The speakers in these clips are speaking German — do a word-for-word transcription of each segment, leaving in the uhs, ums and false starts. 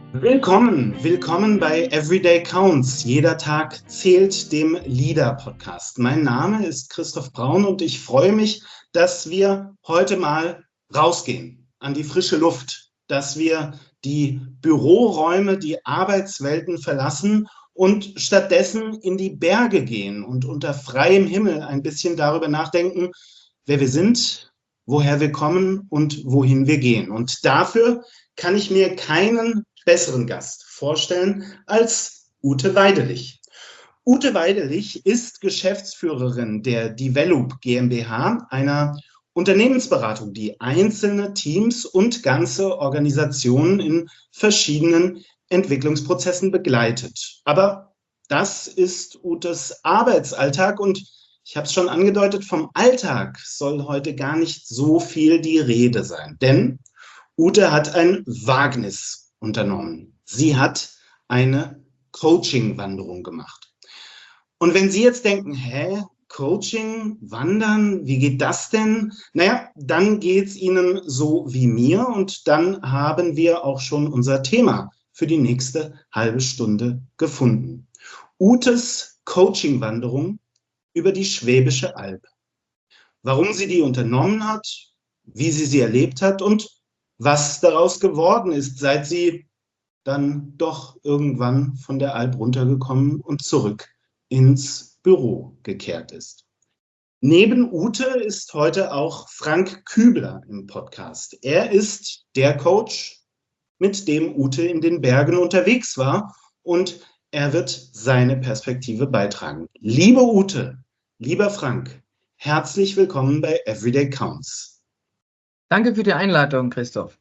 Willkommen, willkommen bei Everyday Counts. Jeder Tag zählt, dem Leader-Podcast. Mein Name ist Christoph Braun und ich freue mich, dass wir heute mal rausgehen an die frische Luft, dass wir die Büroräume, die Arbeitswelten verlassen und stattdessen in die Berge gehen und unter freiem Himmel ein bisschen darüber nachdenken, wer wir sind, woher wir kommen und wohin wir gehen. Und dafür kann ich mir keinen besseren Gast vorstellen als Ute Weidelich. Ute Weidelich ist Geschäftsführerin der Develop GmbH, einer Unternehmensberatung, die einzelne Teams und ganze Organisationen in verschiedenen Entwicklungsprozessen begleitet. Aber das ist Utes Arbeitsalltag und ich habe es schon angedeutet, vom Alltag soll heute gar nicht so viel die Rede sein, denn Ute hat ein Wagnis unternommen. Sie hat eine Coaching-Wanderung gemacht. Und wenn Sie jetzt denken, hä, Coaching, Wandern, wie geht das denn? Naja, dann geht es Ihnen so wie mir und dann haben wir auch schon unser Thema für die nächste halbe Stunde gefunden. Utes Coaching-Wanderung über die Schwäbische Alb. Warum sie die unternommen hat, wie sie sie erlebt hat und was daraus geworden ist, seit sie dann doch irgendwann von der Alp runtergekommen und zurück ins Büro gekehrt ist. Neben Ute ist heute auch Frank Kübler im Podcast. Er ist der Coach, mit dem Ute in den Bergen unterwegs war und er wird seine Perspektive beitragen. Liebe Ute, lieber Frank, herzlich willkommen bei Everyday Counts. Danke für die Einladung, Christoph.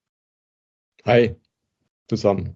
Hi, zusammen.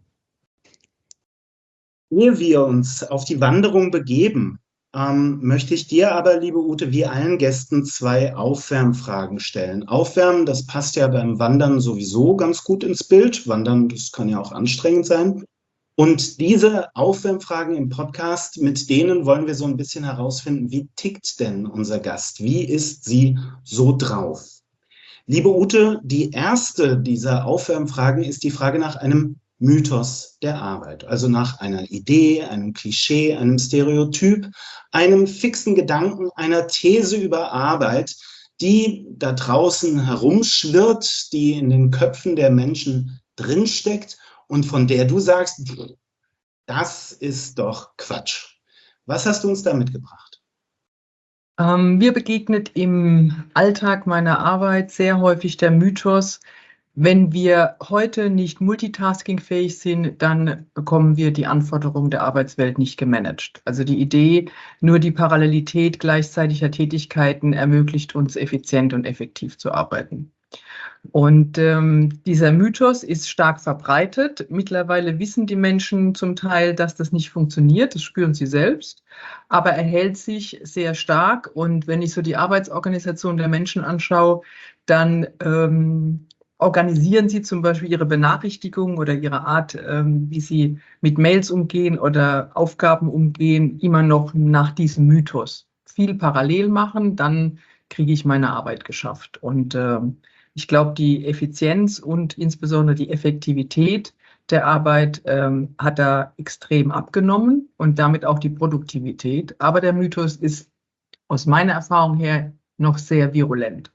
Ehe wir uns auf die Wanderung begeben, ähm, möchte ich dir aber, liebe Ute, wie allen Gästen zwei Aufwärmfragen stellen. Aufwärmen, das passt ja beim Wandern sowieso ganz gut ins Bild. Wandern, das kann ja auch anstrengend sein. Und diese Aufwärmfragen im Podcast, mit denen wollen wir so ein bisschen herausfinden, wie tickt denn unser Gast? Wie ist sie so drauf? Liebe Ute, die erste dieser Aufwärmfragen ist die Frage nach einem Mythos der Arbeit, also nach einer Idee, einem Klischee, einem Stereotyp, einem fixen Gedanken, einer These über Arbeit, die da draußen herumschwirrt, die in den Köpfen der Menschen drinsteckt und von der du sagst, das ist doch Quatsch. Was hast du uns da mitgebracht? Ähm, mir begegnet im Alltag meiner Arbeit sehr häufig der Mythos, wenn wir heute nicht multitaskingfähig sind, dann bekommen wir die Anforderungen der Arbeitswelt nicht gemanagt. Also die Idee, nur die Parallelität gleichzeitiger Tätigkeiten ermöglicht uns, effizient und effektiv zu arbeiten. Und ähm, dieser Mythos ist stark verbreitet. Mittlerweile wissen die Menschen zum Teil, dass das nicht funktioniert. Das spüren sie selbst. Aber er hält sich sehr stark. Und wenn ich so die Arbeitsorganisation der Menschen anschaue, dann ähm, organisieren sie zum Beispiel ihre Benachrichtigungen oder ihre Art, ähm, wie sie mit Mails umgehen oder Aufgaben umgehen, immer noch nach diesem Mythos. Viel parallel machen, dann kriege ich meine Arbeit geschafft. Und ähm, ich glaube, die Effizienz und insbesondere die Effektivität der Arbeit ähm, hat da extrem abgenommen und damit auch die Produktivität. Aber der Mythos ist aus meiner Erfahrung her noch sehr virulent.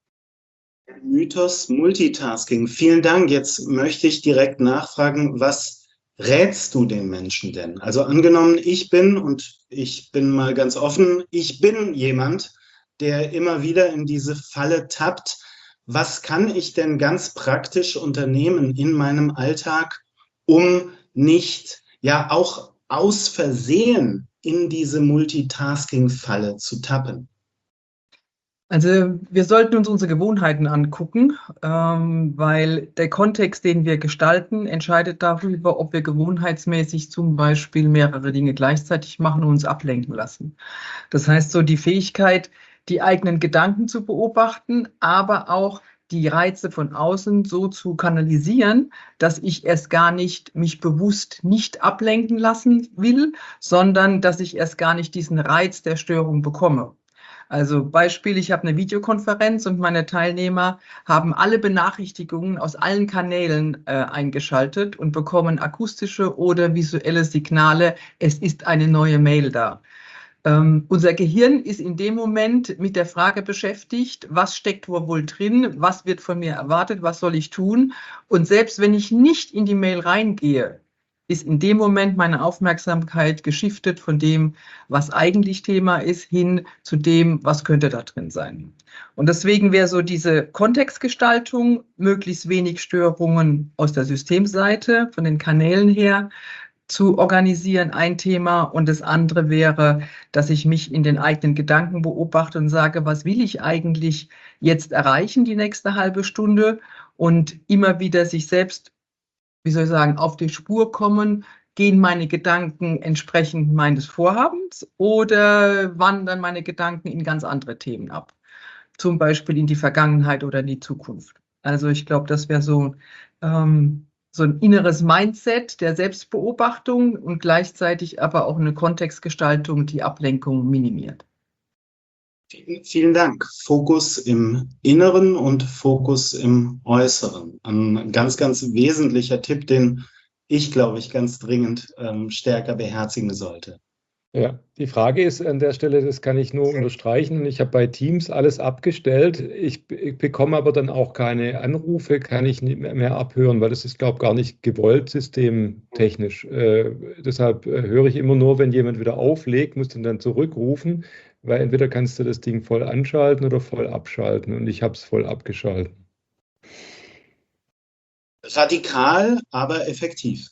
Mythos Multitasking. Vielen Dank. Jetzt möchte ich direkt nachfragen, was rätst du den Menschen denn? Also angenommen, ich bin, und ich bin mal ganz offen, ich bin jemand, der immer wieder in diese Falle tappt. Was kann ich denn ganz praktisch unternehmen in meinem Alltag, um nicht, ja auch aus Versehen in diese Multitasking-Falle zu tappen? Also wir sollten uns unsere Gewohnheiten angucken, ähm, weil der Kontext, den wir gestalten, entscheidet darüber, ob wir gewohnheitsmäßig zum Beispiel mehrere Dinge gleichzeitig machen und uns ablenken lassen. Das heißt, so die Fähigkeit, die eigenen Gedanken zu beobachten, aber auch die Reize von außen so zu kanalisieren, dass ich erst gar nicht mich bewusst nicht ablenken lassen will, sondern dass ich erst gar nicht diesen Reiz der Störung bekomme. Also Beispiel, ich habe eine Videokonferenz und meine Teilnehmer haben alle Benachrichtigungen aus allen Kanälen äh, eingeschaltet und bekommen akustische oder visuelle Signale, es ist eine neue Mail da. Ähm, unser Gehirn ist in dem Moment mit der Frage beschäftigt, was steckt wohl drin, was wird von mir erwartet, was soll ich tun? Und selbst wenn ich nicht in die Mail reingehe, ist in dem Moment meine Aufmerksamkeit geschiftet von dem, was eigentlich Thema ist, hin zu dem, was könnte da drin sein. Und deswegen wäre so diese Kontextgestaltung, möglichst wenig Störungen aus der Systemseite, von den Kanälen her, zu organisieren, ein Thema. Und das andere wäre, dass ich mich in den eigenen Gedanken beobachte und sage, was will ich eigentlich jetzt erreichen, die nächste halbe Stunde? Und immer wieder sich selbst, wie soll ich sagen, auf die Spur kommen, gehen meine Gedanken entsprechend meines Vorhabens oder wandern meine Gedanken in ganz andere Themen ab? Zum Beispiel in die Vergangenheit oder in die Zukunft. Also ich glaube, das wäre so, ähm, so ein inneres Mindset der Selbstbeobachtung und gleichzeitig aber auch eine Kontextgestaltung, die Ablenkung minimiert. Vielen Dank. Fokus im Inneren und Fokus im Äußeren. Ein ganz, ganz wesentlicher Tipp, den ich, glaube ich, ganz dringend ähm, stärker beherzigen sollte. Ja, die Frage ist an der Stelle, das kann ich nur unterstreichen. Ich habe bei Teams alles abgestellt. Ich, ich bekomme aber dann auch keine Anrufe, kann ich nicht mehr, mehr abhören, weil das ist, glaube ich, gar nicht gewollt systemtechnisch. Äh, deshalb äh, höre ich immer nur, wenn jemand wieder auflegt, muss den dann zurückrufen, weil entweder kannst du das Ding voll anschalten oder voll abschalten und ich habe es voll abgeschalten. Radikal, aber effektiv.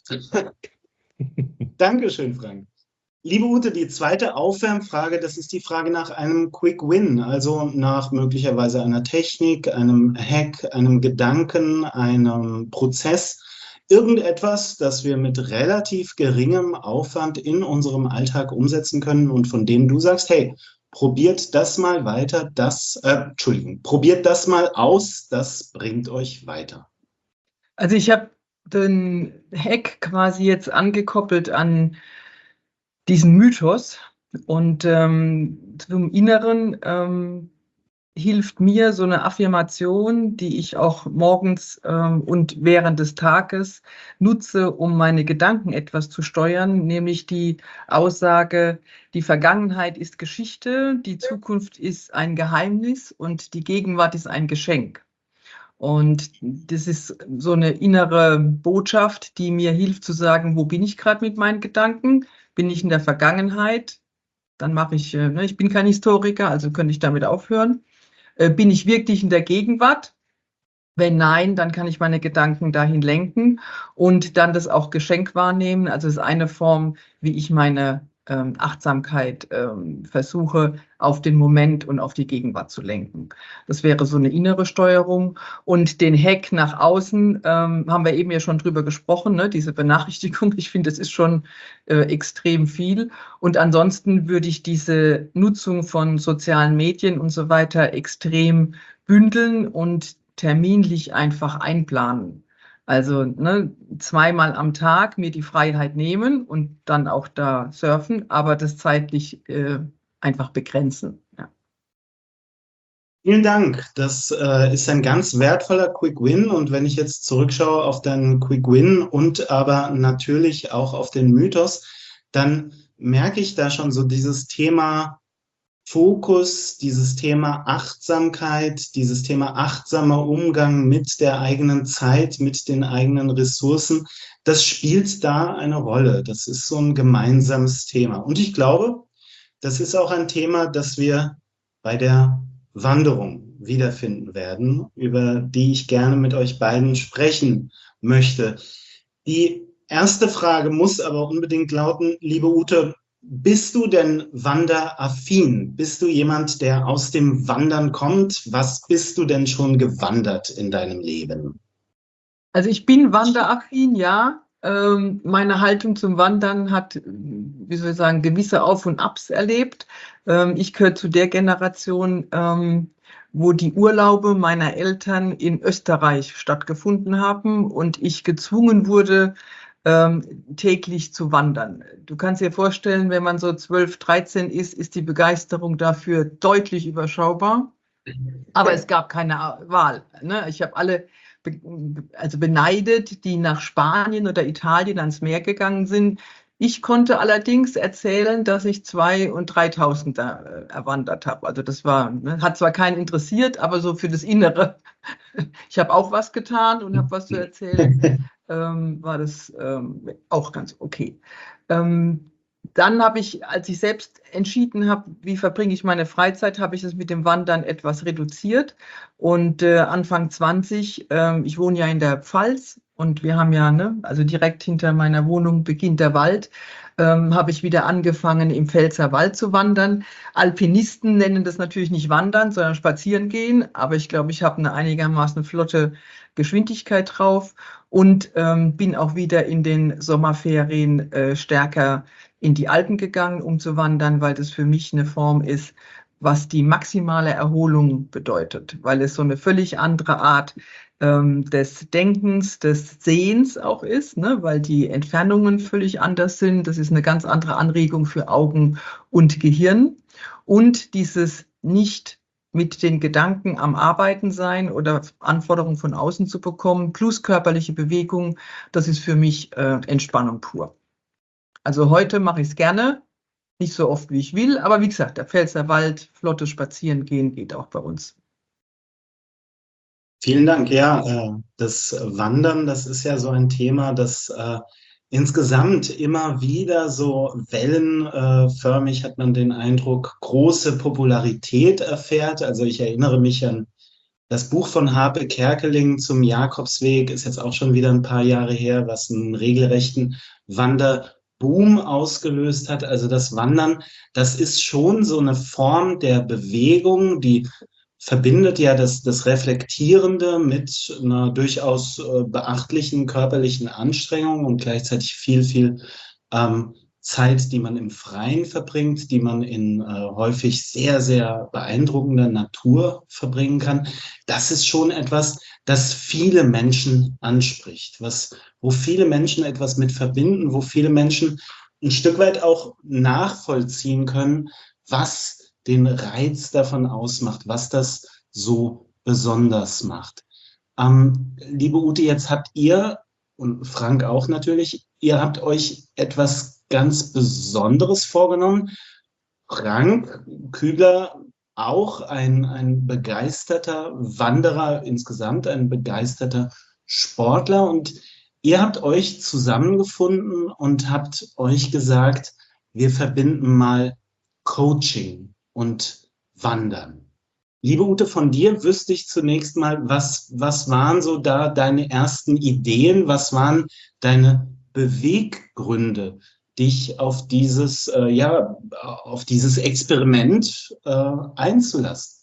Dankeschön, Frank. Liebe Ute, die zweite Aufwärmfrage, das ist die Frage nach einem Quick Win, also nach möglicherweise einer Technik, einem Hack, einem Gedanken, einem Prozess, irgendetwas, das wir mit relativ geringem Aufwand in unserem Alltag umsetzen können und von dem du sagst, hey, probiert das mal weiter, das, äh, Entschuldigung, probiert das mal aus, das bringt euch weiter. Also ich habe den Hack quasi jetzt angekoppelt an diesen Mythos und ähm, zum Inneren ähm, hilft mir so eine Affirmation, die ich auch morgens ähm, und während des Tages nutze, um meine Gedanken etwas zu steuern, nämlich die Aussage, die Vergangenheit ist Geschichte, die Zukunft ist ein Geheimnis und die Gegenwart ist ein Geschenk. Und das ist so eine innere Botschaft, die mir hilft zu sagen, wo bin ich gerade mit meinen Gedanken? Bin ich in der Vergangenheit? Dann mache ich, ne, ich bin kein Historiker, also könnte ich damit aufhören. Äh, bin ich wirklich in der Gegenwart? Wenn nein, dann kann ich meine Gedanken dahin lenken und dann das auch Geschenk wahrnehmen. Also es ist eine Form, wie ich meine ähm, Achtsamkeit ähm, versuche, auf den Moment und auf die Gegenwart zu lenken. Das wäre so eine innere Steuerung. Und den Hack nach außen ähm, haben wir eben ja schon drüber gesprochen, ne? Diese Benachrichtigung. Ich finde, das ist schon äh, extrem viel. Und ansonsten würde ich diese Nutzung von sozialen Medien und so weiter extrem bündeln und terminlich einfach einplanen. Also ne, zweimal am Tag mir die Freiheit nehmen und dann auch da surfen, aber das zeitlich äh, einfach begrenzen. Ja. Vielen Dank. Das äh, ist ein ganz wertvoller Quick Win. Und wenn ich jetzt zurückschaue auf deinen Quick Win und aber natürlich auch auf den Mythos, dann merke ich da schon so dieses Thema Fokus, dieses Thema Achtsamkeit, dieses Thema achtsamer Umgang mit der eigenen Zeit, mit den eigenen Ressourcen, das spielt da eine Rolle. Das ist so ein gemeinsames Thema. Und ich glaube, das ist auch ein Thema, das wir bei der Wanderung wiederfinden werden, über die ich gerne mit euch beiden sprechen möchte. Die erste Frage muss aber unbedingt lauten, liebe Ute, bist du denn wanderaffin? Bist du jemand, der aus dem Wandern kommt? Was bist du denn schon gewandert in deinem Leben? Also ich bin wanderaffin, ja. Ähm, meine Haltung zum Wandern hat, wie soll ich sagen, gewisse Auf- und Abs erlebt. Ähm, ich gehöre zu der Generation, ähm, wo die Urlaube meiner Eltern in Österreich stattgefunden haben und ich gezwungen wurde, ähm, täglich zu wandern. Du kannst dir vorstellen, wenn man so zwölf, dreizehn ist, ist die Begeisterung dafür deutlich überschaubar. Aber es gab keine Wahl. Ne? Ich habe alle be also beneidet, die nach Spanien oder Italien ans Meer gegangen sind. Ich konnte allerdings erzählen, dass ich zwei- und dreitausend da äh, erwandert habe. Also das war, ne, hat zwar keinen interessiert, aber so für das Innere. Ich habe auch was getan und habe was zu erzählen. Ähm, war das ähm, auch ganz okay. Ähm, dann habe ich, als ich selbst entschieden habe, wie verbringe ich meine Freizeit, habe ich es mit dem Wandern etwas reduziert. Und äh, Anfang zwanzig, ähm, ich wohne ja in der Pfalz und wir haben ja, ne, also direkt hinter meiner Wohnung beginnt der Wald, ähm, habe ich wieder angefangen, im Pfälzer Wald zu wandern. Alpinisten nennen das natürlich nicht Wandern, sondern Spazieren gehen. Aber ich glaube, ich habe eine einigermaßen flotte Geschwindigkeit drauf und ähm, bin auch wieder in den Sommerferien äh, stärker in die Alpen gegangen, um zu wandern, weil das für mich eine Form ist, was die maximale Erholung bedeutet, weil es so eine völlig andere Art ähm, des Denkens, des Sehens auch ist, ne? Weil die Entfernungen völlig anders sind. Das ist eine ganz andere Anregung für Augen und Gehirn. Und dieses nicht mit den Gedanken am Arbeiten sein oder Anforderungen von außen zu bekommen, plus körperliche Bewegung, das ist für mich äh, Entspannung pur. Also heute mache ich es gerne, nicht so oft wie ich will, aber wie gesagt, der Pfälzer Wald, flottes Spazierengehen geht auch bei uns. Vielen Dank. Ja, äh, das Wandern, das ist ja so ein Thema, das äh, insgesamt immer wieder so wellenförmig, hat man den Eindruck, große Popularität erfährt. Also ich erinnere mich an das Buch von Harpe Kerkeling zum Jakobsweg, ist jetzt auch schon wieder ein paar Jahre her, was einen regelrechten Wanderboom ausgelöst hat. Also das Wandern, das ist schon so eine Form der Bewegung, die verbindet ja das, das Reflektierende mit einer durchaus äh, beachtlichen körperlichen Anstrengung und gleichzeitig viel, viel ähm, Zeit, die man im Freien verbringt, die man in äh, häufig sehr, sehr beeindruckender Natur verbringen kann. Das ist schon etwas, das viele Menschen anspricht, was, wo viele Menschen etwas mit verbinden, wo viele Menschen ein Stück weit auch nachvollziehen können, was den Reiz davon ausmacht, was das so besonders macht. Ähm, liebe Ute, jetzt habt ihr und Frank auch natürlich, ihr habt euch etwas ganz Besonderes vorgenommen. Frank Kübler, auch ein, ein begeisterter Wanderer insgesamt, ein begeisterter Sportler. Und ihr habt euch zusammengefunden und habt euch gesagt, wir verbinden mal Coaching und Wandern. Liebe Ute, von dir wüsste ich zunächst mal, was, was waren so da deine ersten Ideen, was waren deine Beweggründe, dich auf dieses, äh, ja, auf dieses Experiment äh, einzulassen?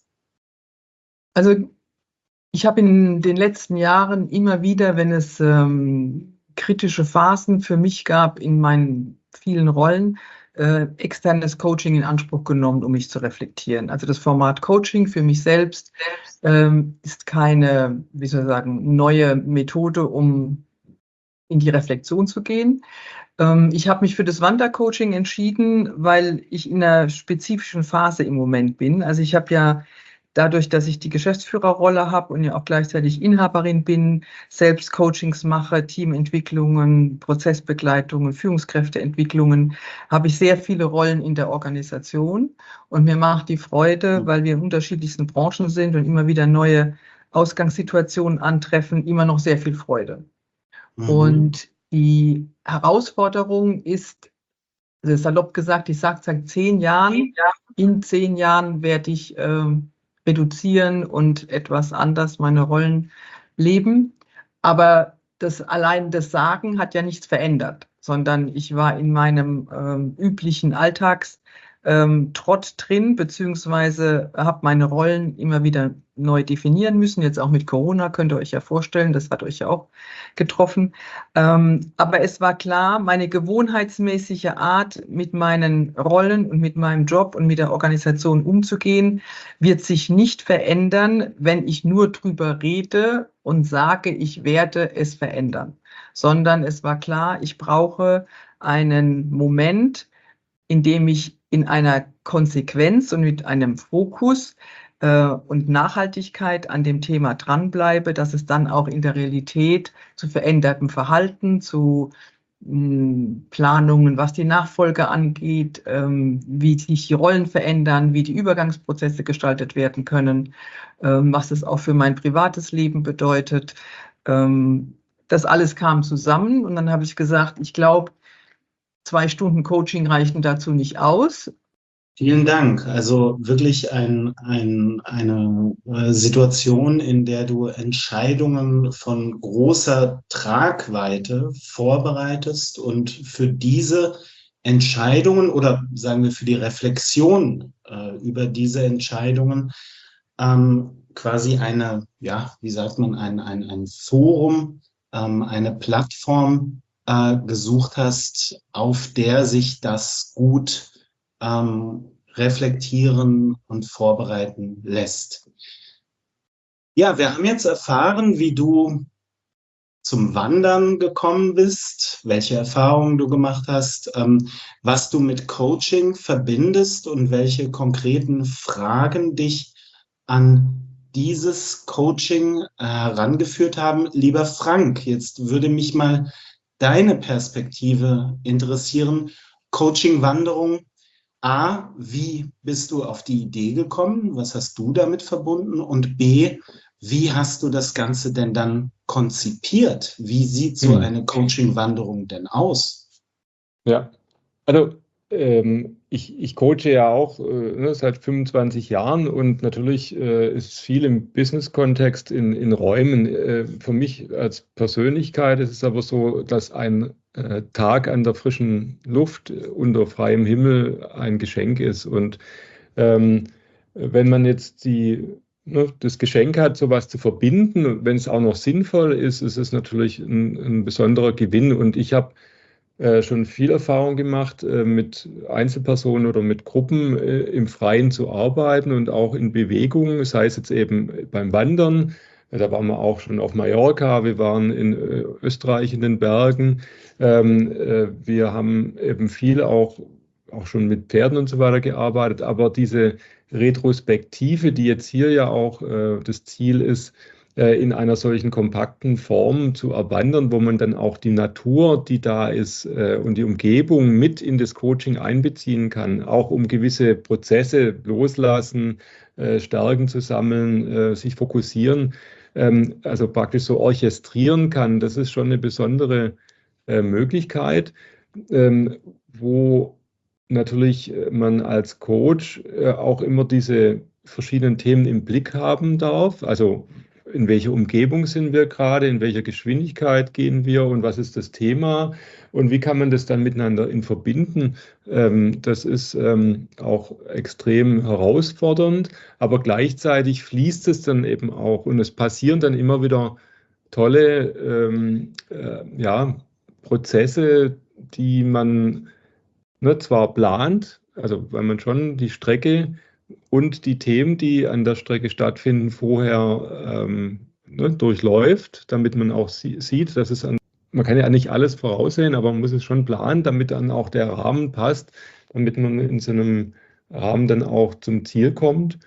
Also ich habe in den letzten Jahren immer wieder, wenn es ähm, kritische Phasen für mich gab in meinen vielen Rollen, äh, externes Coaching in Anspruch genommen, um mich zu reflektieren. Also das Format Coaching für mich selbst ähm, ist keine, wie soll ich sagen, neue Methode, um in die Reflexion zu gehen. Ähm, ich habe mich für das Wandercoaching entschieden, weil ich in einer spezifischen Phase im Moment bin. Also ich habe ja dadurch, dass ich die Geschäftsführerrolle habe und ja auch gleichzeitig Inhaberin bin, selbst Coachings mache, Teamentwicklungen, Prozessbegleitungen, Führungskräfteentwicklungen, habe ich sehr viele Rollen in der Organisation. Und mir macht die Freude, weil wir in unterschiedlichsten Branchen sind und immer wieder neue Ausgangssituationen antreffen, immer noch sehr viel Freude. Mhm. Und die Herausforderung ist, also salopp gesagt, ich sage seit zehn Jahren, in zehn Jahren werde ich ähm, reduzieren und etwas anders meine Rollen leben. Aber das allein das Sagen hat ja nichts verändert, sondern ich war in meinem ähm, üblichen Alltagsgeschäft ähm, Trott drin, beziehungsweise habe meine Rollen immer wieder neu definieren müssen. Jetzt auch mit Corona, könnt ihr euch ja vorstellen, das hat euch ja auch getroffen. Ähm, aber es war klar, meine gewohnheitsmäßige Art, mit meinen Rollen und mit meinem Job und mit der Organisation umzugehen, wird sich nicht verändern, wenn ich nur drüber rede und sage, ich werde es verändern. Sondern es war klar, ich brauche einen Moment, in dem ich in einer Konsequenz und mit einem Fokus äh, und Nachhaltigkeit an dem Thema dranbleibe, dass es dann auch in der Realität zu verändertem Verhalten, zu mh, Planungen, was die Nachfolge angeht, ähm, wie sich die Rollen verändern, wie die Übergangsprozesse gestaltet werden können, ähm, was es auch für mein privates Leben bedeutet. Ähm, das alles kam zusammen und dann habe ich gesagt, ich glaube, zwei Stunden Coaching reichten dazu nicht aus. Vielen Dank. Also wirklich ein, ein, eine äh, Situation, in der du Entscheidungen von großer Tragweite vorbereitest und für diese Entscheidungen oder sagen wir für die Reflexion äh, über diese Entscheidungen ähm, quasi eine, ja, wie sagt man, ein, ein, ein Forum, ähm, eine Plattform äh, gesucht hast, auf der sich das gut ähm, reflektieren und vorbereiten lässt. Ja, wir haben jetzt erfahren, wie du zum Wandern gekommen bist, welche Erfahrungen du gemacht hast, ähm, was du mit Coaching verbindest und welche konkreten Fragen dich an dieses Coaching äh, herangeführt haben. Lieber Frank, jetzt würde mich mal deine Perspektive interessieren. Coaching-Wanderung. A, wie bist du auf die Idee gekommen? Was hast du damit verbunden? Und B, wie hast du das Ganze denn dann konzipiert? Wie sieht so Hm. eine Coaching-Wanderung denn aus? Ja, also ähm, ich, ich coache ja auch äh, ne, seit fünfundzwanzig Jahren und natürlich äh, ist viel im Business-Kontext in, in Räumen. Äh, für mich als Persönlichkeit ist es aber so, dass ein äh, Tag an der frischen Luft äh, unter freiem Himmel ein Geschenk ist. Und ähm, wenn man jetzt die, ne, das Geschenk hat, sowas zu verbinden, wenn es auch noch sinnvoll ist, ist es natürlich ein, ein besonderer Gewinn. Und ich habe äh, schon viel Erfahrung gemacht, äh, mit Einzelpersonen oder mit Gruppen äh, im Freien zu arbeiten und auch in Bewegung, sei es jetzt eben beim Wandern. Äh, Da waren wir auch schon auf Mallorca, wir waren in äh, Österreich in den Bergen. Ähm, äh, wir haben eben viel auch, auch schon mit Pferden und so weiter gearbeitet, aber diese Retrospektive, die jetzt hier ja auch äh, das Ziel ist, äh, in einer solchen kompakten Form zu erwandern, wo man dann auch die Natur, die da ist, äh, und die Umgebung mit in das Coaching einbeziehen kann, auch um gewisse Prozesse loslassen, äh, Stärken zu sammeln, äh, sich fokussieren, ähm, also praktisch so orchestrieren kann. Das ist schon eine besondere äh, Möglichkeit, ähm, wo natürlich äh, man als Coach äh, auch immer diese verschiedenen Themen im Blick haben darf. Also in welcher Umgebung sind wir gerade, in welcher Geschwindigkeit gehen wir und was ist das Thema und wie kann man das dann miteinander in verbinden. Ähm, das ist ähm, auch extrem herausfordernd, aber gleichzeitig fließt es dann eben auch und es passieren dann immer wieder tolle ähm, äh, ja, Prozesse, die man ne, zwar plant, also weil man schon die Strecke und die Themen, die an der Strecke stattfinden, vorher ähm, ne, durchläuft, damit man auch sie sieht, dass es an, man kann ja nicht alles voraussehen, aber man muss es schon planen, damit dann auch der Rahmen passt, damit man in so einem Rahmen dann auch zum Ziel kommt.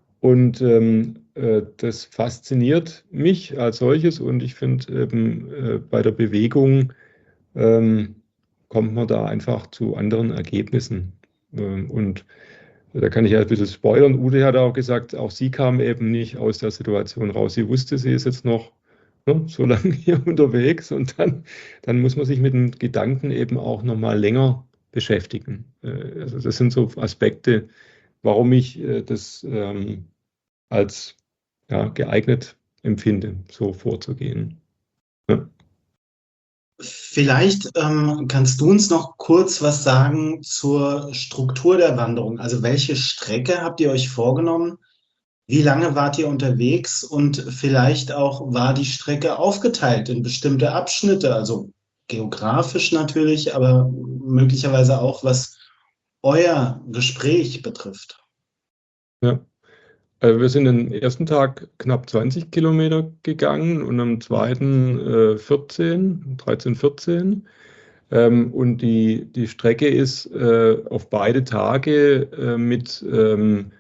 Und ähm, äh, das fasziniert mich als solches und ich finde eben äh, bei der Bewegung ähm, kommt man da einfach zu anderen Ergebnissen. Ähm, und da kann ich ja ein bisschen spoilern. Ute hat auch gesagt, auch sie kam eben nicht aus der Situation raus. Sie wusste, sie ist jetzt noch ne, so lange hier unterwegs und dann, dann muss man sich mit den Gedanken eben auch noch mal länger beschäftigen. Äh, Also das sind so Aspekte, warum ich äh, das ähm, als ja, geeignet empfinde, so vorzugehen. Ja. Vielleicht ähm, kannst du uns noch kurz was sagen zur Struktur der Wanderung. Also welche Strecke habt ihr euch vorgenommen? Wie lange wart ihr unterwegs? Und vielleicht auch, war die Strecke aufgeteilt in bestimmte Abschnitte, also geografisch natürlich, aber möglicherweise auch, was euer Gespräch betrifft? Ja. Also wir sind den ersten Tag knapp zwanzig Kilometer gegangen und am zweiten äh, vierzehn, dreizehn, vierzehn. Ähm, und die, die Strecke ist äh, auf beide Tage äh, mit, ähm,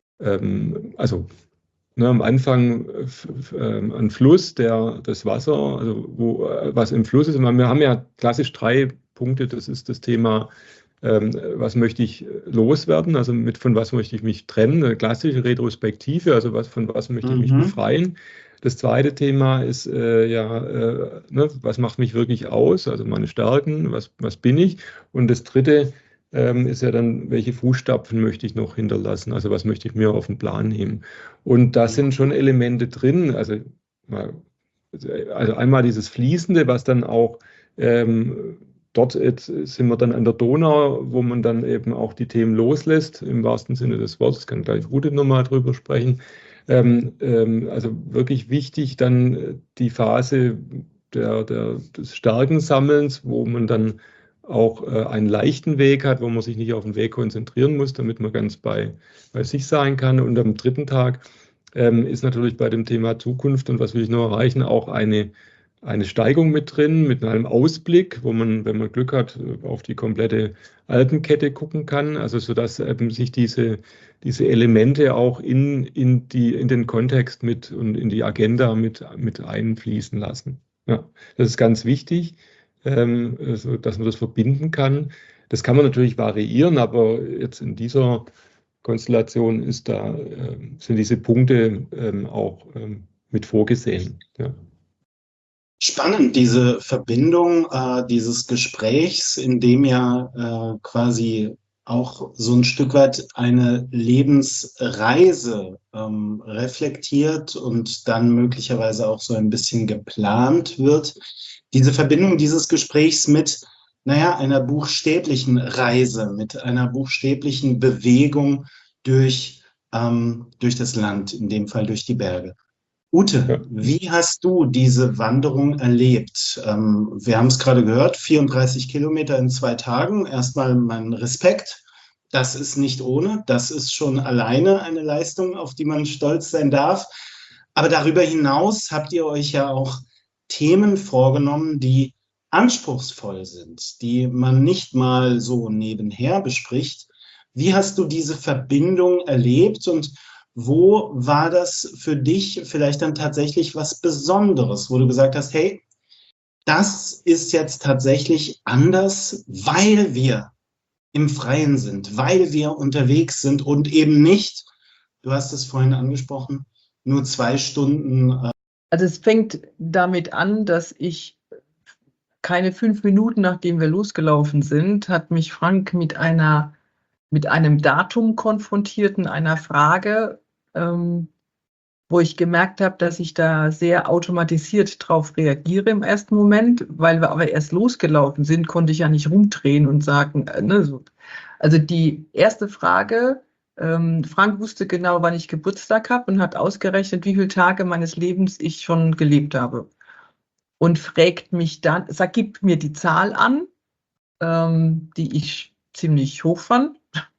ähm, also ne, am Anfang äh, f- f- ähm, ein Fluss, der das Wasser, also wo, äh, was im Fluss ist. Und wir haben ja klassisch drei Punkte. Das ist das Thema, ähm, was möchte ich loswerden, also mit von was möchte ich mich trennen, eine klassische Retrospektive, also was, von was möchte ich mich Mhm. befreien. Das zweite Thema ist äh, ja, äh, ne, was macht mich wirklich aus, also meine Stärken, was, was bin ich. Und das dritte ähm, ist ja dann, welche Fußstapfen möchte ich noch hinterlassen, also was möchte ich mir auf den Plan nehmen. Und da sind schon Elemente drin, also, mal- also einmal dieses Fließende, was dann auch ähm, dort jetzt sind wir dann an der Donau, wo man dann eben auch die Themen loslässt, im wahrsten Sinne des Wortes, kann gleich Ute nochmal drüber sprechen. Ähm, ähm, also wirklich wichtig dann die Phase der, der, des Stärkensammelns, wo man dann auch äh, einen leichten Weg hat, wo man sich nicht auf den Weg konzentrieren muss, damit man ganz bei, bei sich sein kann. Und am dritten Tag ähm, ist natürlich bei dem Thema Zukunft und was will ich noch erreichen, auch eine eine Steigung mit drin, mit einem Ausblick, wo man, wenn man Glück hat, auf die komplette Alpenkette gucken kann. Also sodass eben sich diese, diese Elemente auch in, in, die, in den Kontext mit und in die Agenda mit, mit einfließen lassen. Ja, das ist ganz wichtig, ähm, also, dass man das verbinden kann. Das kann man natürlich variieren, aber jetzt in dieser Konstellation ist da, äh, sind diese Punkte ähm, auch ähm, mit vorgesehen. Ja. Spannend, diese Verbindung äh, dieses Gesprächs, in dem ja äh, quasi auch so ein Stück weit eine Lebensreise ähm, reflektiert und dann möglicherweise auch so ein bisschen geplant wird. Diese Verbindung dieses Gesprächs mit, naja, einer buchstäblichen Reise, mit einer buchstäblichen Bewegung durch, ähm, durch das Land, in dem Fall durch die Berge. Ute, Ja. wie hast du diese Wanderung erlebt? Ähm, wir haben es gerade gehört, vierunddreißig Kilometer in zwei Tagen. Erstmal mein Respekt. Das ist nicht ohne. Das ist schon alleine eine Leistung, auf die man stolz sein darf. Aber darüber hinaus habt ihr euch ja auch Themen vorgenommen, die anspruchsvoll sind, die man nicht mal so nebenher bespricht. Wie hast du diese Verbindung erlebt und wo war das für dich vielleicht dann tatsächlich was Besonderes, wo du gesagt hast, hey, das ist jetzt tatsächlich anders, weil wir im Freien sind, weil wir unterwegs sind und eben nicht, du hast es vorhin angesprochen, nur zwei Stunden. Äh Also es fängt damit an, dass ich keine fünf Minuten, nachdem wir losgelaufen sind, hat mich Frank mit einer, mit einem Datum konfrontiert und einer Frage, ähm, wo ich gemerkt habe, dass ich da sehr automatisiert drauf reagiere im ersten Moment, weil wir aber erst losgelaufen sind, konnte ich ja nicht rumdrehen und sagen, äh, ne, so. Also die erste Frage, ähm, Frank wusste genau, wann ich Geburtstag habe und hat ausgerechnet, wie viele Tage meines Lebens ich schon gelebt habe. Und fragt mich dann, sagt, gibt mir die Zahl an, ähm, die ich ziemlich hoch fand,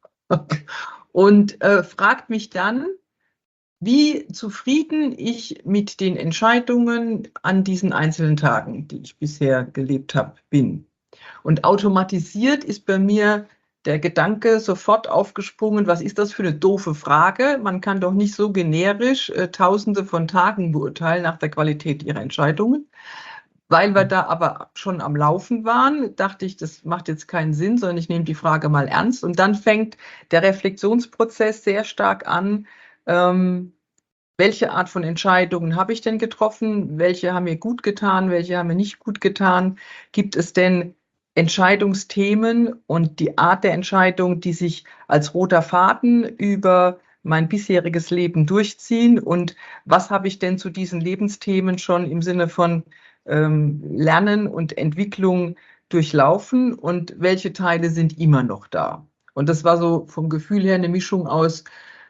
und äh, fragt mich dann, wie zufrieden ich mit den Entscheidungen an diesen einzelnen Tagen, die ich bisher gelebt habe, bin. Und automatisiert ist bei mir der Gedanke sofort aufgesprungen, was ist das für eine doofe Frage? Man kann doch nicht so generisch äh, Tausende von Tagen beurteilen nach der Qualität ihrer Entscheidungen. Weil wir da aber schon am Laufen waren, dachte ich, das macht jetzt keinen Sinn, sondern ich nehme die Frage mal ernst. Und dann fängt der Reflexionsprozess sehr stark an, ähm, welche Art von Entscheidungen habe ich denn getroffen? Welche haben mir gut getan? Welche haben mir nicht gut getan? Gibt es denn Entscheidungsthemen und die Art der Entscheidung, die sich als roter Faden über mein bisheriges Leben durchziehen? Und was habe ich denn zu diesen Lebensthemen schon im Sinne von ähm, Lernen und Entwicklung durchlaufen und welche Teile sind immer noch da. Und das war so vom Gefühl her eine Mischung aus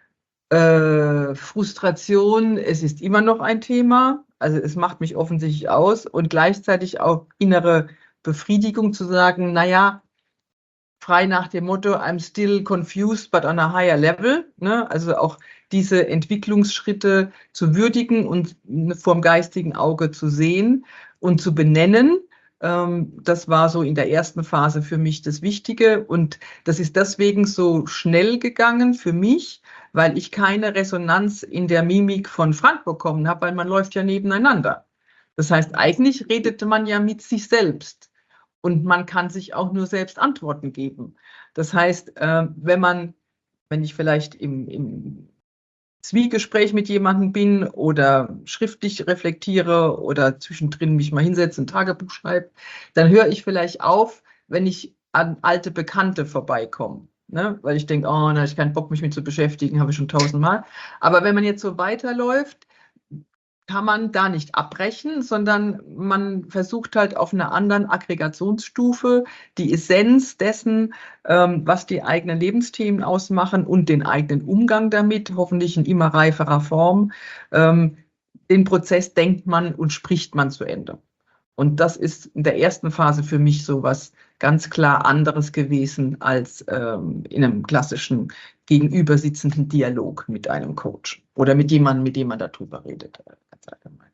äh, Frustration, es ist immer noch ein Thema, also es macht mich offensichtlich aus und gleichzeitig auch innere Befriedigung zu sagen, naja, frei nach dem Motto, I'm still confused, but on a higher level, ne? Also auch diese Entwicklungsschritte zu würdigen und vorm geistigen Auge zu sehen und zu benennen. Ähm, das war so in der ersten Phase für mich das Wichtige und das ist deswegen so schnell gegangen für mich, weil ich keine Resonanz in der Mimik von Frank bekommen habe, weil man läuft ja nebeneinander. Das heißt, eigentlich redete man ja mit sich selbst. Und man kann sich auch nur selbst Antworten geben. Das heißt, äh, wenn man, wenn ich vielleicht im, im Zwiegespräch mit jemandem bin oder schriftlich reflektiere oder zwischendrin mich mal hinsetze, ein Tagebuch schreibe, dann höre ich vielleicht auf, wenn ich an alte Bekannte vorbeikomme. Ne? Weil ich denke, oh, da habe ich keinen Bock, mich mit zu beschäftigen, habe ich schon tausendmal. Aber wenn man jetzt so weiterläuft, kann man da nicht abbrechen, sondern man versucht halt auf einer anderen Aggregationsstufe die Essenz dessen, ähm, was die eigenen Lebensthemen ausmachen und den eigenen Umgang damit, hoffentlich in immer reiferer Form. Ähm, den Prozess denkt man und spricht man zu Ende. Und das ist in der ersten Phase für mich so was ganz klar anderes gewesen als ähm, in einem klassischen gegenübersitzenden Dialog mit einem Coach oder mit jemandem, mit dem man darüber redet. Ganz allgemein.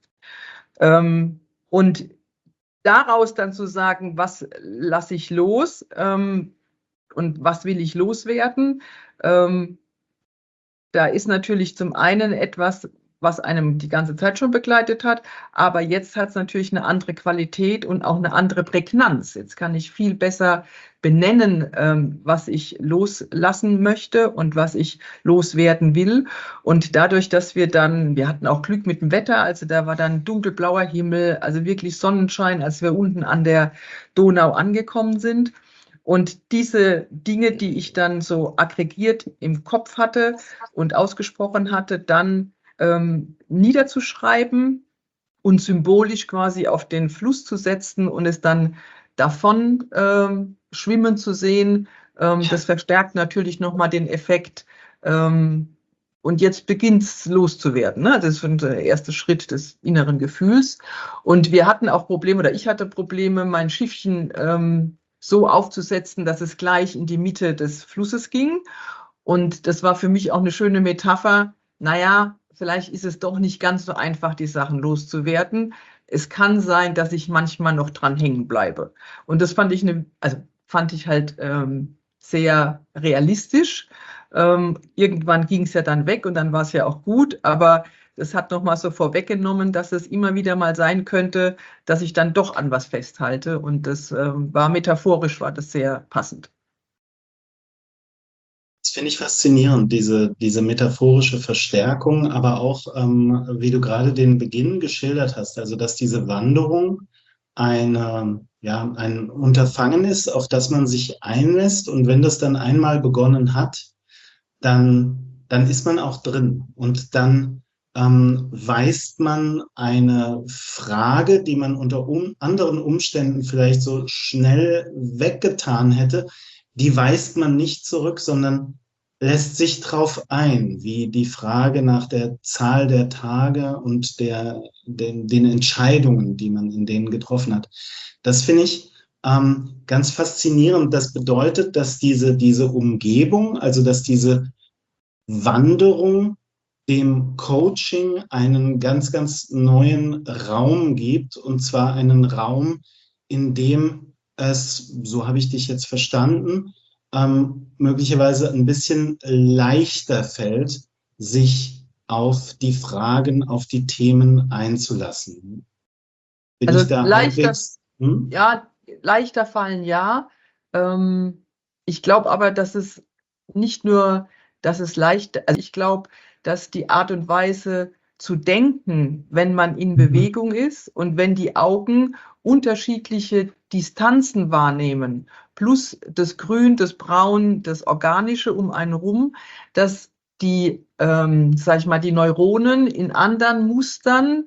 Ähm, und daraus dann zu sagen, was lasse ich los ähm, und was will ich loswerden, ähm, da ist natürlich zum einen etwas, was einem die ganze Zeit schon begleitet hat, aber jetzt hat es natürlich eine andere Qualität und auch eine andere Prägnanz. Jetzt kann ich viel besser benennen, ähm, was ich loslassen möchte und was ich loswerden will. Und dadurch, dass wir dann, wir hatten auch Glück mit dem Wetter, also da war dann dunkelblauer Himmel, also wirklich Sonnenschein, als wir unten an der Donau angekommen sind. Und diese Dinge, die ich dann so aggregiert im Kopf hatte und ausgesprochen hatte, dann ähm, niederzuschreiben und symbolisch quasi auf den Fluss zu setzen und es dann davon ähm, schwimmen zu sehen, ähm, das verstärkt natürlich nochmal den Effekt. Ähm, und jetzt beginnt es loszuwerden. Ne? Das ist der erste Schritt des inneren Gefühls. Und wir hatten auch Probleme, oder ich hatte Probleme, mein Schiffchen ähm, so aufzusetzen, dass es gleich in die Mitte des Flusses ging. Und das war für mich auch eine schöne Metapher. Naja, vielleicht ist es doch nicht ganz so einfach, die Sachen loszuwerden. Es kann sein, dass ich manchmal noch dran hängen bleibe. Und das fand ich, eine, also fand ich halt ähm, sehr realistisch. Ähm, irgendwann ging es ja dann weg und dann war es ja auch gut, aber das hat nochmal so vorweggenommen, dass es immer wieder mal sein könnte, dass ich dann doch an was festhalte. Und das ähm, war metaphorisch, war das sehr passend. Das finde ich faszinierend, diese, diese metaphorische Verstärkung, aber auch, ähm, wie du gerade den Beginn geschildert hast, also dass diese Wanderung eine, ja, ein Unterfangen ist, auf das man sich einlässt. Und wenn das dann einmal begonnen hat, dann, dann ist man auch drin. Und dann ähm, weist man eine Frage, die man unter um, anderen Umständen vielleicht so schnell weggetan hätte, die weist man nicht zurück, sondern lässt sich drauf ein, wie die Frage nach der Zahl der Tage und der, den, den Entscheidungen, die man in denen getroffen hat. Das finde ich ähm, ganz faszinierend. Das bedeutet, dass diese, diese Umgebung, also dass diese Wanderung dem Coaching einen ganz, ganz neuen Raum gibt, und zwar einen Raum, in dem es, so habe ich dich jetzt verstanden, ähm, möglicherweise ein bisschen leichter fällt, sich auf die Fragen, auf die Themen einzulassen. Bin also ich da leichter, halbwegs, hm? ja, leichter fallen, ja. Ähm, ich glaube aber, dass es nicht nur, dass es leicht, also ich glaube, dass die Art und Weise zu denken, wenn man in Bewegung ist und wenn die Augen unterschiedliche Distanzen wahrnehmen, plus das Grün, das Braun, das Organische um einen rum, dass die, ähm, sag ich mal, die Neuronen in anderen Mustern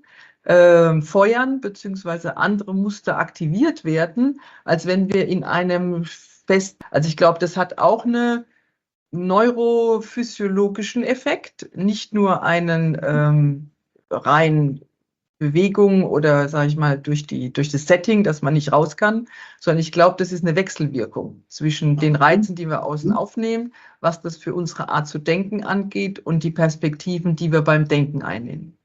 äh, feuern, beziehungsweise andere Muster aktiviert werden, als wenn wir in einem fest, also ich glaube, das hat auch einen neurophysiologischen Effekt, nicht nur einen ähm, rein Bewegung oder, sage ich mal, durch die, durch das Setting, dass man nicht raus kann, sondern ich glaube, das ist eine Wechselwirkung zwischen den Reizen, die wir außen aufnehmen, was das für unsere Art zu denken angeht und die Perspektiven, die wir beim Denken einnehmen.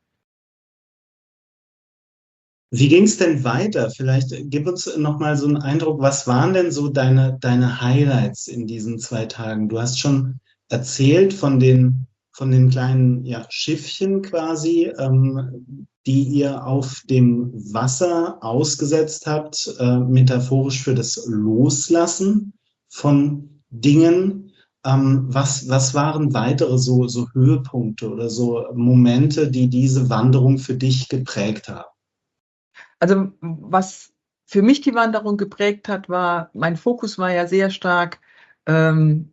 Wie ging es denn weiter? Vielleicht gib uns nochmal so einen Eindruck, was waren denn so deine, deine Highlights in diesen zwei Tagen? Du hast schon erzählt von den, von den kleinen ja, Schiffchen quasi, ähm, die ihr auf dem Wasser ausgesetzt habt, äh, metaphorisch für das Loslassen von Dingen. Ähm, was, was waren weitere so, so Höhepunkte oder so Momente, die diese Wanderung für dich geprägt haben? Also was für mich die Wanderung geprägt hat, war, mein Fokus war ja sehr stark, ähm,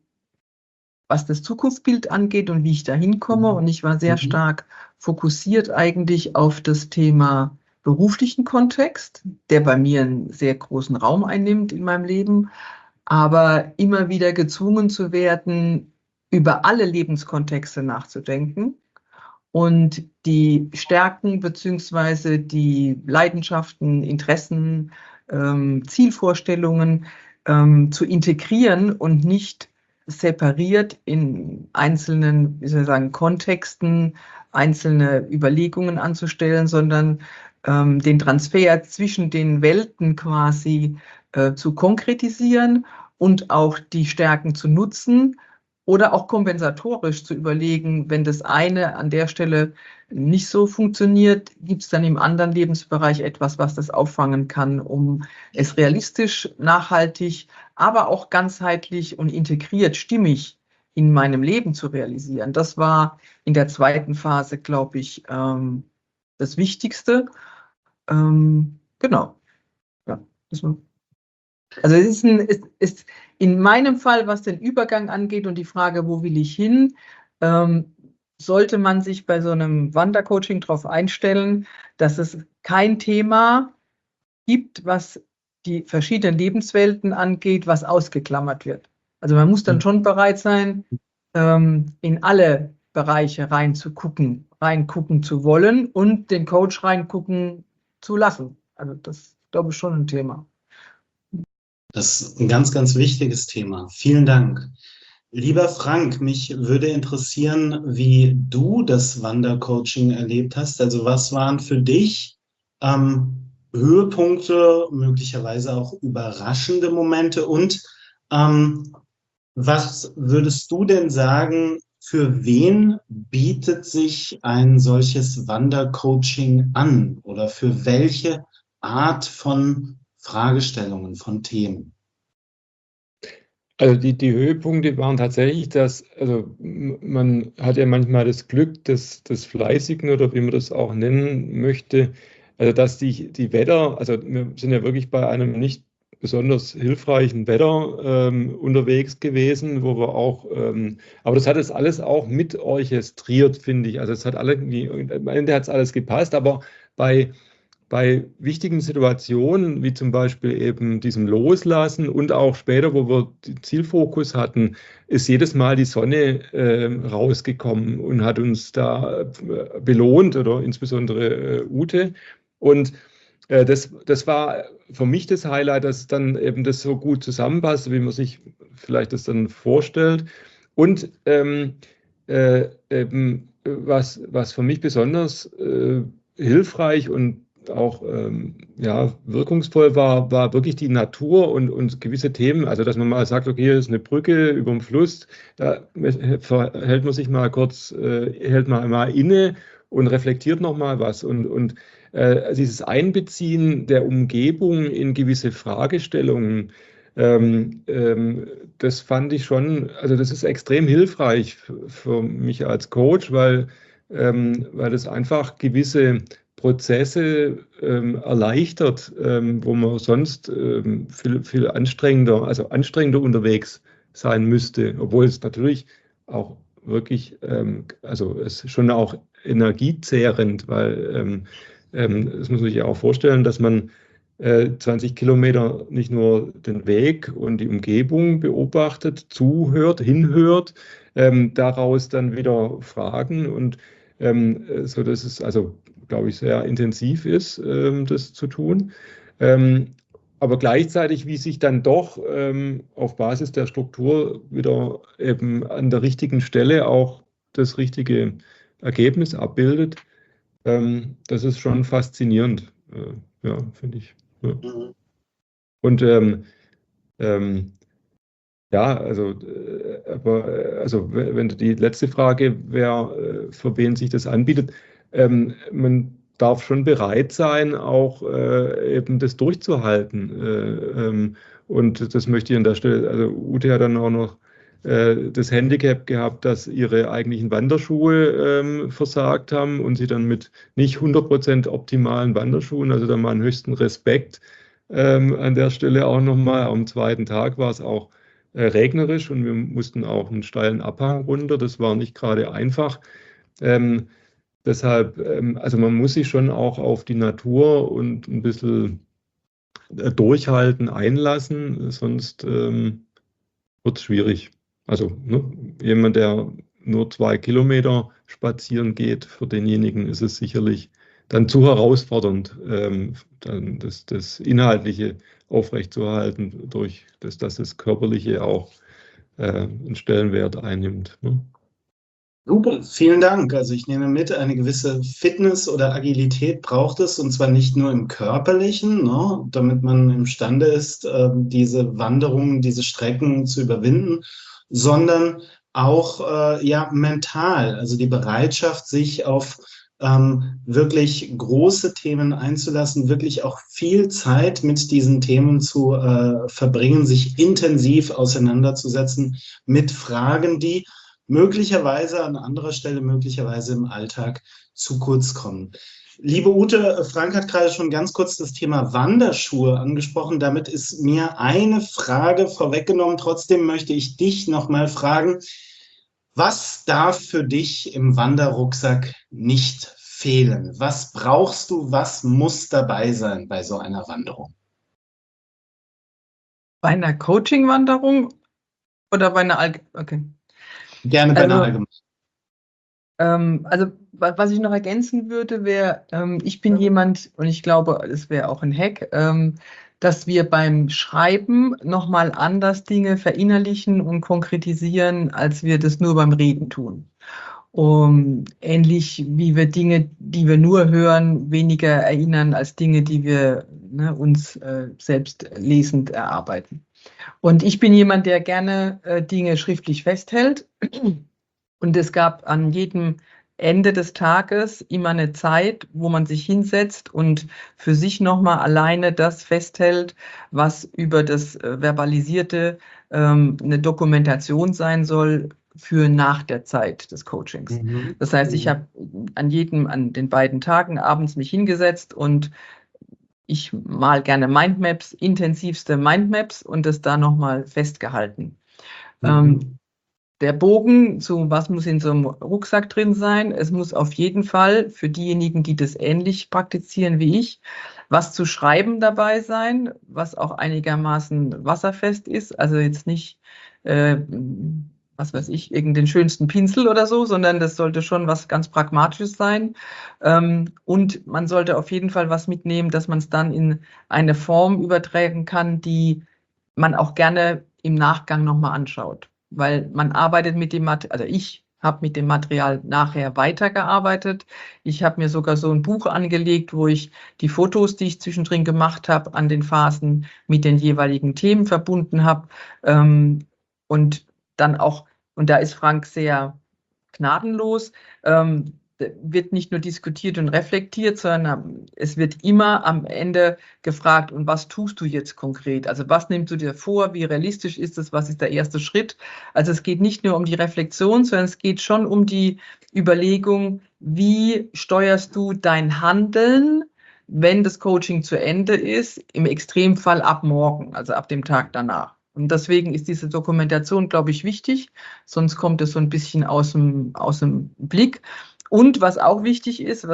was das Zukunftsbild angeht und wie ich da hinkomme. Und ich war sehr Mhm. stark fokussiert eigentlich auf das Thema beruflichen Kontext, der bei mir einen sehr großen Raum einnimmt in meinem Leben, aber immer wieder gezwungen zu werden, über alle Lebenskontexte nachzudenken und die Stärken beziehungsweise die Leidenschaften, Interessen, ähm, Zielvorstellungen ähm, zu integrieren und nicht separiert in einzelnen, wie soll ich sagen, Kontexten einzelne Überlegungen anzustellen, sondern ähm, den Transfer zwischen den Welten quasi äh, zu konkretisieren und auch die Stärken zu nutzen, oder auch kompensatorisch zu überlegen, wenn das eine an der Stelle nicht so funktioniert, gibt es dann im anderen Lebensbereich etwas, was das auffangen kann, um es realistisch, nachhaltig, aber auch ganzheitlich und integriert, stimmig in meinem Leben zu realisieren. Das war in der zweiten Phase, glaube ich, ähm, das Wichtigste. Ähm, genau. Ja, das war Also es ist, ein, es ist in meinem Fall, was den Übergang angeht und die Frage, wo will ich hin, ähm, sollte man sich bei so einem Wandercoaching darauf einstellen, dass es kein Thema gibt, was die verschiedenen Lebenswelten angeht, was ausgeklammert wird. Also man muss dann schon bereit sein, ähm, in alle Bereiche reinzugucken, reingucken zu wollen und den Coach reingucken zu lassen. Also das glaube ich schon ein Thema. Das ist ein ganz, ganz wichtiges Thema. Vielen Dank. Lieber Frank, mich würde interessieren, wie du das Wandercoaching erlebt hast. Also was waren für dich ähm, Höhepunkte, möglicherweise auch überraschende Momente und ähm, was würdest du denn sagen, für wen bietet sich ein solches Wandercoaching an oder für welche Art von Fragestellungen, von Themen? Also die, die Höhepunkte waren tatsächlich, dass, also man hat ja manchmal das Glück des, des Fleißigen oder wie man das auch nennen möchte, also dass die, die Wetter, also wir sind ja wirklich bei einem nicht besonders hilfreichen Wetter ähm, unterwegs gewesen, wo wir auch, ähm, aber das hat es alles auch mit orchestriert, finde ich. Also es hat alle irgendwie, am Ende hat es alles gepasst, aber bei Bei wichtigen Situationen, wie zum Beispiel eben diesem Loslassen und auch später, wo wir den Zielfokus hatten, ist jedes Mal die Sonne äh, rausgekommen und hat uns da äh, belohnt oder insbesondere äh, Ute. Und äh, das, das war für mich das Highlight, dass dann eben das so gut zusammenpasst, wie man sich vielleicht das dann vorstellt. Und ähm, äh, eben, was, was für mich besonders äh, hilfreich und auch ähm, ja, wirkungsvoll war, war wirklich die Natur und, und gewisse Themen. Also, dass man mal sagt, okay, hier ist eine Brücke über dem Fluss, da hält man sich mal kurz, äh, hält man mal inne und reflektiert nochmal was. Und, und äh, dieses Einbeziehen der Umgebung in gewisse Fragestellungen, ähm, ähm, das fand ich schon, also das ist extrem hilfreich für, für mich als Coach, weil, ähm, weil das einfach gewisse Prozesse ähm, erleichtert, ähm, wo man sonst ähm, viel, viel anstrengender, also anstrengender unterwegs sein müsste, obwohl es natürlich auch wirklich, ähm, also es ist schon auch energiezehrend, weil ähm, ähm, das muss man sich ja auch vorstellen, dass man äh, zwanzig Kilometer nicht nur den Weg und die Umgebung beobachtet, zuhört, hinhört, ähm, daraus dann wieder Fragen und ähm, so dass es also, glaube ich, sehr intensiv ist, ähm, das zu tun. Ähm, aber gleichzeitig, wie sich dann doch ähm, auf Basis der Struktur wieder eben an der richtigen Stelle auch das richtige Ergebnis abbildet, ähm, das ist schon faszinierend, äh, ja, finde ich. Ja. Mhm. Und ähm, ähm, ja, also, äh, aber, äh, also wenn du die letzte Frage, wer äh, für wen sich das anbietet, ähm, man darf schon bereit sein, auch äh, eben das durchzuhalten. Äh, ähm, und das möchte ich an der Stelle, also Ute hat dann auch noch äh, das Handicap gehabt, dass ihre eigentlichen Wanderschuhe ähm, versagt haben und sie dann mit nicht hundert Prozent optimalen Wanderschuhen, also da mal einen höchsten Respekt ähm, an der Stelle auch nochmal. Am zweiten Tag war es auch äh, regnerisch und wir mussten auch einen steilen Abhang runter. Das war nicht gerade einfach. Ähm, deshalb, ähm, also man muss sich schon auch auf die Natur und ein bisschen äh, durchhalten, einlassen, sonst ähm, wird es schwierig. Also ne, jemand, der nur zwei Kilometer spazieren geht, für denjenigen ist es sicherlich dann zu herausfordernd, ähm, dann das, das Inhaltliche aufrechtzuerhalten, durch das, dass das Körperliche auch äh, einen Stellenwert einnimmt. Ne? Super, vielen Dank. Also ich nehme mit, eine gewisse Fitness oder Agilität braucht es, und zwar nicht nur im Körperlichen, ne, damit man imstande ist, äh, diese Wanderungen, diese Strecken zu überwinden, sondern auch äh, ja, mental, also die Bereitschaft, sich auf ähm, wirklich große Themen einzulassen, wirklich auch viel Zeit mit diesen Themen zu äh, verbringen, sich intensiv auseinanderzusetzen mit Fragen, die möglicherweise an anderer Stelle, möglicherweise im Alltag zu kurz kommen. Liebe Ute, Frank hat gerade schon ganz kurz das Thema Wanderschuhe angesprochen. Damit ist mir eine Frage vorweggenommen. Trotzdem möchte ich dich nochmal fragen, was darf für dich im Wanderrucksack nicht fehlen? Was brauchst du, was muss dabei sein bei so einer Wanderung? Bei einer Coaching-Wanderung oder bei einer Allg okay. Gerne bei einer Also, allgemeinen. ähm, also wa- was ich noch ergänzen würde, wäre, ähm, ich bin jemand, und ich glaube, das wäre auch ein Hack, ähm, dass wir beim Schreiben nochmal anders Dinge verinnerlichen und konkretisieren, als wir das nur beim Reden tun. Um, ähnlich wie wir Dinge, die wir nur hören, weniger erinnern als Dinge, die wir ne, uns äh, selbst lesend erarbeiten. Und ich bin jemand, der gerne äh, Dinge schriftlich festhält. Und es gab an jedem Ende des Tages immer eine Zeit, wo man sich hinsetzt und für sich nochmal alleine das festhält, was über das äh, Verbalisierte ähm, eine Dokumentation sein soll für nach der Zeit des Coachings. Mhm. Das heißt, ich habe an jedem, an den beiden Tagen abends mich hingesetzt und ich mal gerne Mindmaps, intensivste Mindmaps und das da nochmal festgehalten. Mhm. Ähm, der Bogen zu was muss in so einem Rucksack drin sein? Es muss auf jeden Fall für diejenigen, die das ähnlich praktizieren wie ich, was zu schreiben dabei sein, was auch einigermaßen wasserfest ist. Also jetzt nicht, äh, was weiß ich, irgendeinen schönsten Pinsel oder so, sondern das sollte schon was ganz Pragmatisches sein. Ähm, und man sollte auf jeden Fall was mitnehmen, dass man es dann in eine Form übertragen kann, die man auch gerne im Nachgang nochmal anschaut. Weil man arbeitet mit dem Material, also ich habe mit dem Material nachher weitergearbeitet. Ich habe mir sogar so ein Buch angelegt, wo ich die Fotos, die ich zwischendrin gemacht habe, an den Phasen mit den jeweiligen Themen verbunden habe. Ähm, und dann auch, und da ist Frank sehr gnadenlos, ähm, wird nicht nur diskutiert und reflektiert, sondern es wird immer am Ende gefragt, und was tust du jetzt konkret? Also was nimmst du dir vor? Wie realistisch ist es? Was ist der erste Schritt? Also es geht nicht nur um die Reflexion, sondern es geht schon um die Überlegung, wie steuerst du dein Handeln, wenn das Coaching zu Ende ist, im Extremfall ab morgen, also ab dem Tag danach. Und deswegen ist diese Dokumentation, glaube ich, wichtig, sonst kommt es so ein bisschen aus dem, aus dem Blick. Und was auch wichtig ist, was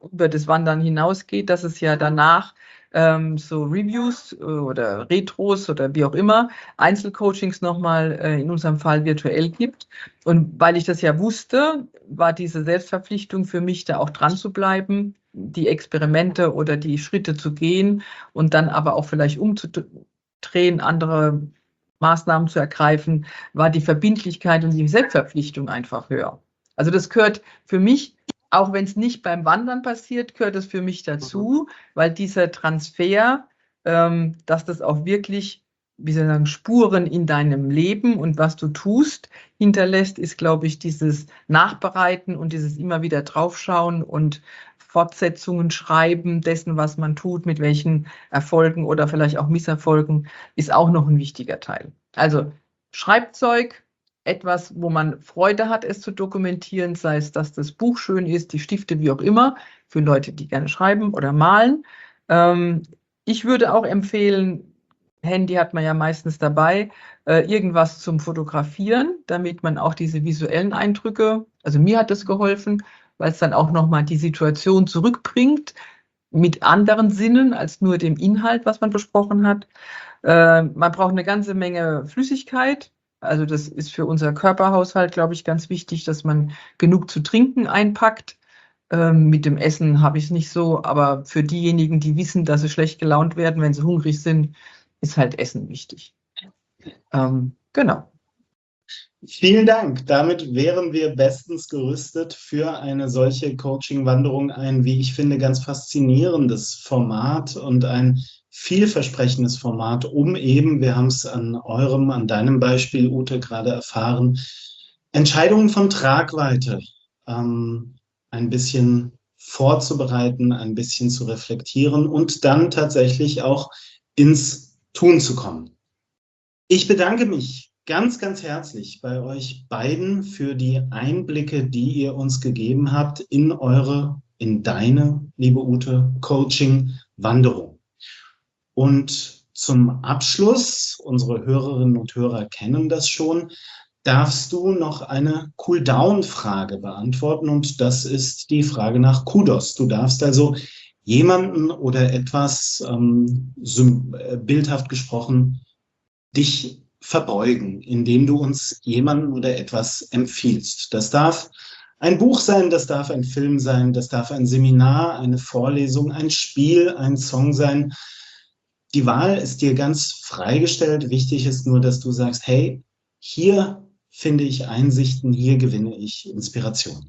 über das Wandern hinausgeht, dass es ja danach ähm, so Reviews oder Retros oder wie auch immer, Einzelcoachings nochmal äh, in unserem Fall virtuell gibt. Und weil ich das ja wusste, war diese Selbstverpflichtung für mich, da auch dran zu bleiben, die Experimente oder die Schritte zu gehen und dann aber auch vielleicht umzudrehen, andere Maßnahmen zu ergreifen, war die Verbindlichkeit und die Selbstverpflichtung einfach höher. Also das gehört für mich, auch wenn es nicht beim Wandern passiert, gehört es für mich dazu, weil dieser Transfer, ähm, dass das auch wirklich, wie soll ich sagen, Spuren in deinem Leben und was du tust, hinterlässt, ist, glaube ich, dieses Nachbereiten und dieses immer wieder draufschauen und Fortsetzungen schreiben dessen, was man tut, mit welchen Erfolgen oder vielleicht auch Misserfolgen, ist auch noch ein wichtiger Teil. Also Schreibzeug, etwas, wo man Freude hat, es zu dokumentieren, sei es, dass das Buch schön ist, die Stifte, wie auch immer, für Leute, die gerne schreiben oder malen. Ähm, ich würde auch empfehlen, Handy hat man ja meistens dabei, äh, irgendwas zum Fotografieren, damit man auch diese visuellen Eindrücke, also mir hat das geholfen, weil es dann auch nochmal die Situation zurückbringt, mit anderen Sinnen als nur dem Inhalt, was man besprochen hat. Äh, man braucht eine ganze Menge Flüssigkeit. Also das ist für unser Körperhaushalt, glaube ich, ganz wichtig, dass man genug zu trinken einpackt. Ähm, mit dem Essen habe ich es nicht so, aber für diejenigen, die wissen, dass sie schlecht gelaunt werden, wenn sie hungrig sind, ist halt Essen wichtig. Ähm, genau. Vielen Dank. Damit wären wir bestens gerüstet für eine solche Coaching-Wanderung. Ein, wie ich finde, ganz faszinierendes Format und ein vielversprechendes Format, um eben, wir haben es an eurem, an deinem Beispiel, Ute, gerade erfahren, Entscheidungen von Tragweite ähm, ein bisschen vorzubereiten, ein bisschen zu reflektieren und dann tatsächlich auch ins Tun zu kommen. Ich bedanke mich ganz, ganz herzlich bei euch beiden für die Einblicke, die ihr uns gegeben habt in eure, in deine, liebe Ute, Coaching-Wanderung. Und zum Abschluss, unsere Hörerinnen und Hörer kennen das schon, darfst du noch eine Cool-Down-Frage beantworten und das ist die Frage nach Kudos. Du darfst also jemanden oder etwas, ähm, bildhaft gesprochen, dich verbeugen, indem du uns jemanden oder etwas empfiehlst. Das darf ein Buch sein, das darf ein Film sein, das darf ein Seminar, eine Vorlesung, ein Spiel, ein Song sein. Die Wahl ist dir ganz freigestellt. Wichtig ist nur, dass du sagst, hey, hier finde ich Einsichten, hier gewinne ich Inspiration.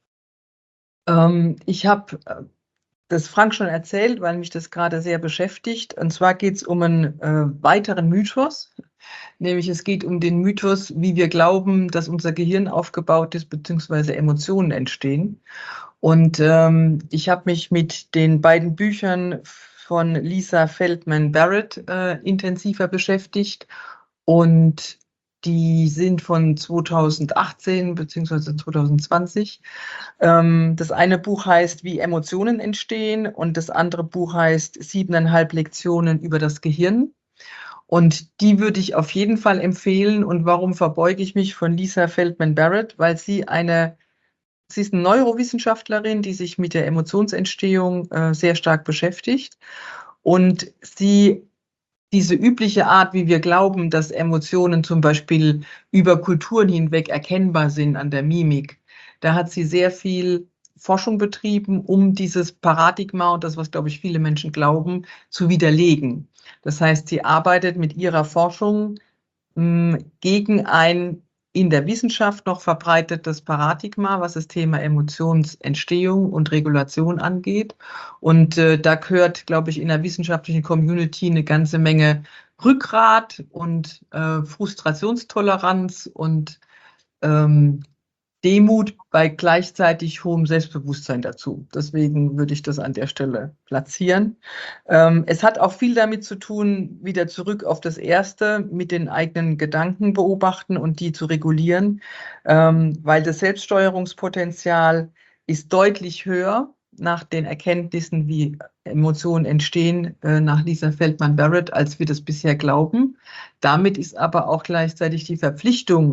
Ähm, ich habe das Frank schon erzählt, weil mich das gerade sehr beschäftigt. Und zwar geht es um einen äh, weiteren Mythos, nämlich es geht um den Mythos, wie wir glauben, dass unser Gehirn aufgebaut ist, beziehungsweise Emotionen entstehen. Und ähm, ich habe mich mit den beiden Büchern von Lisa Feldman Barrett äh, intensiver beschäftigt und die sind von zweitausendachtzehn beziehungsweise zweitausendzwanzig. Ähm, das eine Buch heißt Wie Emotionen entstehen und das andere Buch heißt Siebeneinhalb Lektionen über das Gehirn. Und die würde ich auf jeden Fall empfehlen. Und warum verbeuge ich mich von Lisa Feldman Barrett? Weil sie eine, sie ist eine Neurowissenschaftlerin, die sich mit der Emotionsentstehung äh, sehr stark beschäftigt. Und sie diese übliche Art, wie wir glauben, dass Emotionen zum Beispiel über Kulturen hinweg erkennbar sind an der Mimik, da hat sie sehr viel Forschung betrieben, um dieses Paradigma und das, was, glaube ich, viele Menschen glauben, zu widerlegen. Das heißt, sie arbeitet mit ihrer Forschung mh, gegen ein in der Wissenschaft noch verbreitetes Paradigma, was das Thema Emotionsentstehung und Regulation angeht. Und äh, da gehört, glaube ich, in der wissenschaftlichen Community eine ganze Menge Rückgrat und äh, Frustrationstoleranz und ähm, Demut bei gleichzeitig hohem Selbstbewusstsein dazu. Deswegen würde ich das an der Stelle platzieren. Ähm, es hat auch viel damit zu tun, wieder zurück auf das Erste, mit den eigenen Gedanken beobachten und die zu regulieren, ähm, weil das Selbststeuerungspotenzial ist deutlich höher nach den Erkenntnissen, wie Emotionen entstehen, äh, nach Lisa Feldman Barrett, als wir das bisher glauben. Damit ist aber auch gleichzeitig die Verpflichtung,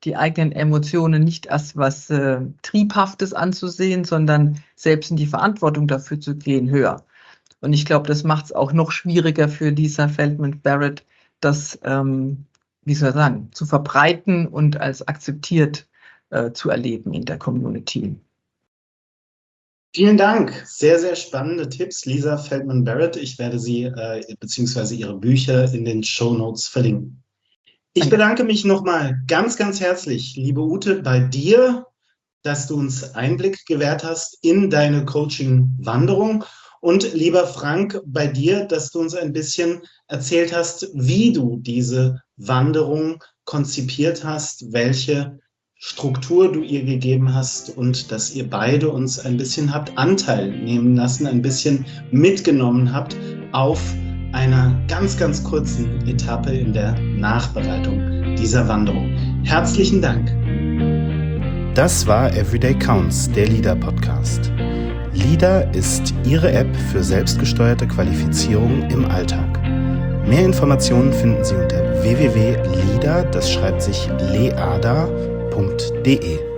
die eigenen Emotionen nicht als was äh, Triebhaftes anzusehen, sondern selbst in die Verantwortung dafür zu gehen, höher. Und ich glaube, das macht es auch noch schwieriger für Lisa Feldman Barrett, das, ähm, wie soll ich sagen, zu verbreiten und als akzeptiert äh, zu erleben in der Community. Vielen Dank. Sehr, sehr spannende Tipps, Lisa Feldman Barrett. Ich werde sie äh, bzw. ihre Bücher in den Shownotes verlinken. Ich Danke. bedanke mich nochmal ganz, ganz herzlich, liebe Ute, bei dir, dass du uns Einblick gewährt hast in deine Coaching-Wanderung. Und lieber Frank, bei dir, dass du uns ein bisschen erzählt hast, wie du diese Wanderung konzipiert hast, welche Struktur du ihr gegeben hast und dass ihr beide uns ein bisschen habt Anteil nehmen lassen, ein bisschen mitgenommen habt auf einer ganz, ganz kurzen Etappe in der Nachbereitung dieser Wanderung. Herzlichen Dank. Das war Everyday Counts, der LEADER-Podcast. LEADER ist Ihre App für selbstgesteuerte Qualifizierung im Alltag. Mehr Informationen finden Sie unter w w w punkt leader, das schreibt sich leada punkt de.